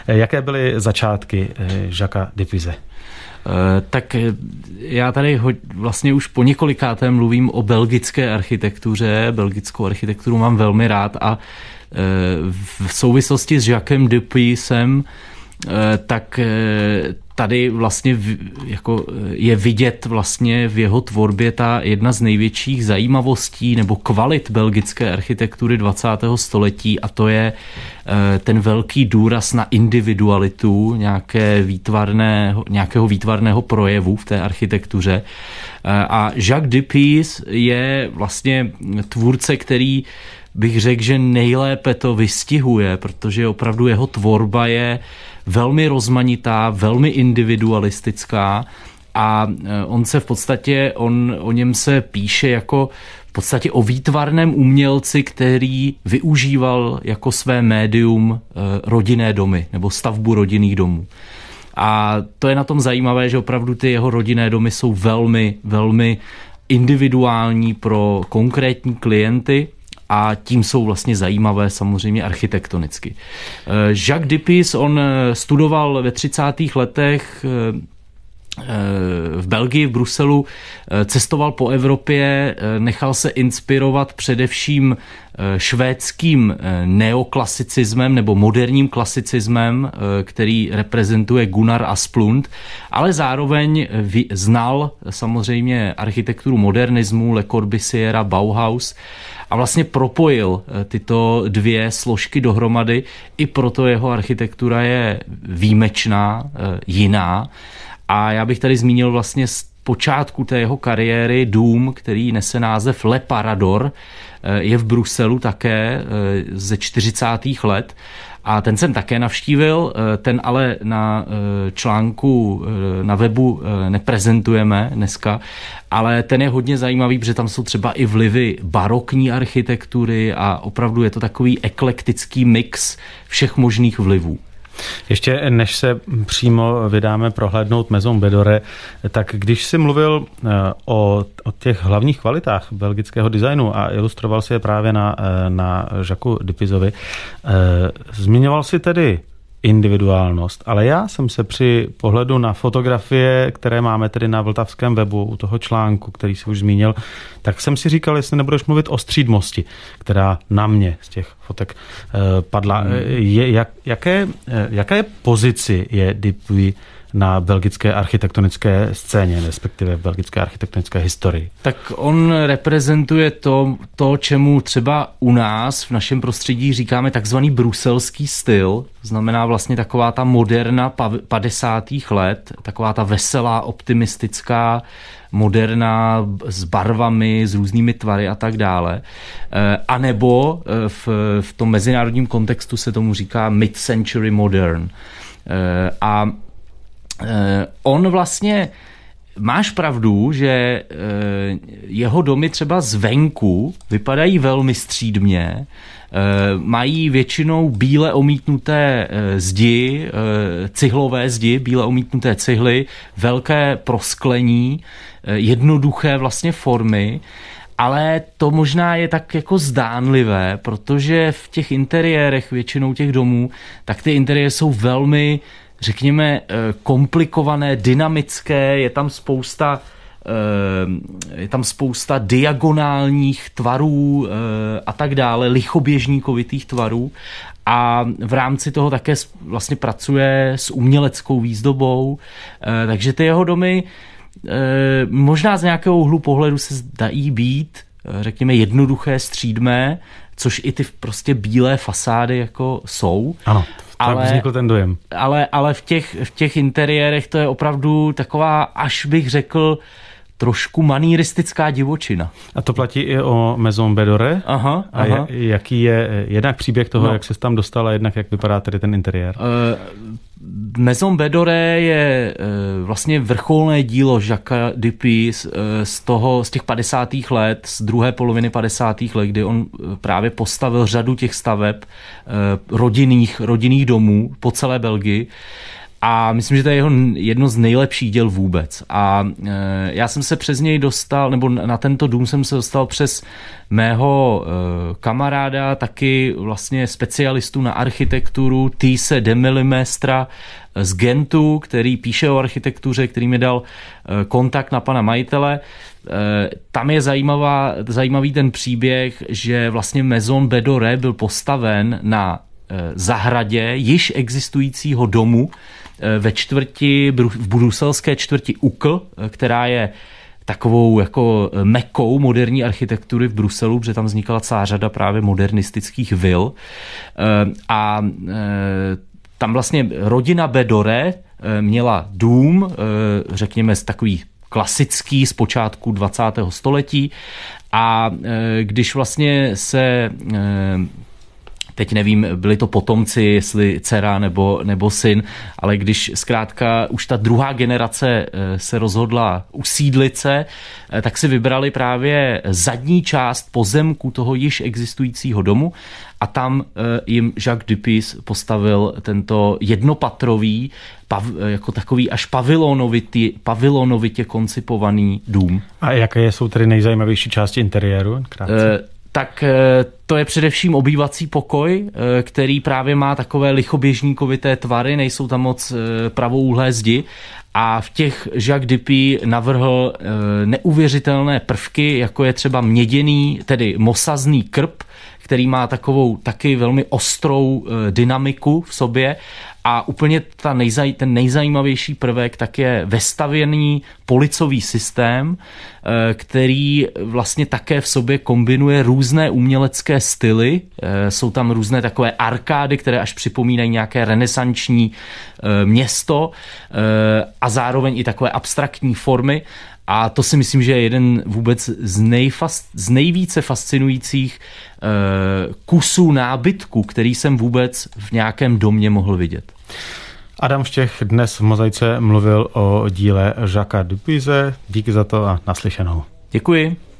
Jaké byly začátky Jacquesa Dupuise? Tak já tady vlastně už po několikáté mluvím o belgické architektuře. Belgickou architekturu mám velmi rád a v souvislosti s Jacquesem Dupuisem tak tady vlastně jako je vidět vlastně v jeho tvorbě ta jedna z největších zajímavostí nebo kvalit belgické architektury 20. století, a to je ten velký důraz na individualitu nějakého výtvarného projevu v té architektuře. A Jacques Dupuis je vlastně tvůrce, který bych řekl, že nejlépe to vystihuje, protože opravdu jeho tvorba je velmi rozmanitá, velmi individualistická a on se v podstatě, o něm se píše jako v podstatě o výtvarném umělci, který využíval jako své médium rodinné domy nebo stavbu rodinných domů. A to je na tom zajímavé, že opravdu ty jeho rodinné domy jsou velmi, velmi individuální pro konkrétní klienty, a tím jsou vlastně zajímavé samozřejmě architektonicky. Jacques Dupuis, on studoval ve 30. letech v Belgii, v Bruselu, cestoval po Evropě, nechal se inspirovat především švédským neoklasicismem nebo moderním klasicismem, který reprezentuje Gunnar Asplund, ale zároveň znal samozřejmě architekturu modernismu, Le Corbusiera, Bauhaus a vlastně propojil tyto dvě složky dohromady. I proto jeho architektura je výjimečná, jiná. A já bych tady zmínil vlastně z počátku té jeho kariéry dům, který nese název Le Parador, je v Bruselu také ze 40. let. A ten jsem také navštívil, ten ale na článku na webu neprezentujeme dneska, ale ten je hodně zajímavý, protože tam jsou třeba i vlivy barokní architektury a opravdu je to takový eklektický mix všech možných vlivů. Ještě než se přímo vydáme prohlédnout Maison Bedore, tak když jsi mluvil o těch hlavních kvalitách belgického designu a ilustroval si je právě na Jacquesu Dupuisovi, zmiňoval si tedy individuálnost, ale já jsem se při pohledu na fotografie, které máme tedy na vltavském webu u toho článku, který jsi už zmínil, tak jsem si říkal, jestli nebudeš mluvit o střídmosti, která na mě z těch fotek padla. Jaké pozici je Dupuis na belgické architektonické scéně, respektive v belgické architektonické historii? Tak on reprezentuje to, čemu třeba u nás v našem prostředí říkáme takzvaný bruselský styl, znamená vlastně taková ta moderna 50. let, taková ta veselá, optimistická, moderna s barvami, s různými tvary a tak dále. A nebo v tom mezinárodním kontextu se tomu říká mid-century modern. A on vlastně, máš pravdu, že jeho domy třeba zvenku vypadají velmi střídmě, mají většinou bíle omítnuté zdi, cihlové zdi, bíle omítnuté cihly, velké prosklení, jednoduché vlastně formy, ale to možná je tak jako zdánlivé, protože v těch interiérech většinou těch domů, tak ty interiéry jsou velmi, řekněme, komplikované, dynamické, je tam spousta diagonálních tvarů a tak dále, lichoběžníkovitých tvarů a v rámci toho také vlastně pracuje s uměleckou výzdobou, takže ty jeho domy možná z nějakého úhlu pohledu se zdají být, řekněme, jednoduché, střídmé, což i ty prostě bílé fasády jako jsou. Ano. Tak vznikl ten dojem. Ale v těch interiérech to je opravdu taková, až bych řekl, trošku manieristická divočina. A to platí i o Maison Bedore? Aha. Jaký je jednak příběh toho, jak se tam dostal a jednak jak vypadá tedy ten interiér? Maison Bedore je vlastně vrcholné dílo Jacquesa Dupuise z těch 50. let, z druhé poloviny 50. let, kdy on právě postavil řadu těch staveb rodinných domů po celé Belgii. A myslím, že to je jeho jedno z nejlepších děl vůbec. A já jsem se přes něj dostal, nebo na tento dům jsem se dostal přes mého kamaráda, taky vlastně specialistu na architekturu, Thijsse Demmelemestra z Gentu, který píše o architektuře, který mi dal kontakt na pana majitele. Tam je zajímavý ten příběh, že vlastně Maison Bedore byl postaven na zahradě již existujícího domu v bruselské čtvrti Uccle, která je takovou jako mekou moderní architektury v Bruselu, protože tam vznikala celá řada právě modernistických vil. A tam vlastně rodina Bedore měla dům, řekněme takový klasický z počátku 20. století, a když vlastně se, teď nevím, byli to potomci, jestli dcera nebo syn, ale když zkrátka už ta druhá generace se rozhodla usídlit se, tak si vybrali právě zadní část pozemku toho již existujícího domu a tam jim Jacques Dupuis postavil tento jednopatrový, jako takový až pavilonovitě koncipovaný dům. A jaké jsou tedy nejzajímavější části interiéru? Tak to je především obývací pokoj, který právě má takové lichoběžníkovité tvary, nejsou tam moc pravouhlé zdi. A v těch Jacques Dupuis navrhl neuvěřitelné prvky, jako je třeba měděný, tedy mosazný krb, který má takovou taky velmi ostrou dynamiku v sobě. A úplně ten nejzajímavější prvek tak je vestavěný policový systém, který vlastně také v sobě kombinuje různé umělecké styly. Jsou tam různé takové arkády, které až připomínají nějaké renesanční město a zároveň i takové abstraktní formy. A to si myslím, že je jeden vůbec z nejvíce fascinujících kusů nábytku, který jsem vůbec v nějakém domě mohl vidět. Adam Štěch dnes v Mozaice mluvil o díle Jacquesa Dupuise. Díky za to a naslyšenou. Děkuji.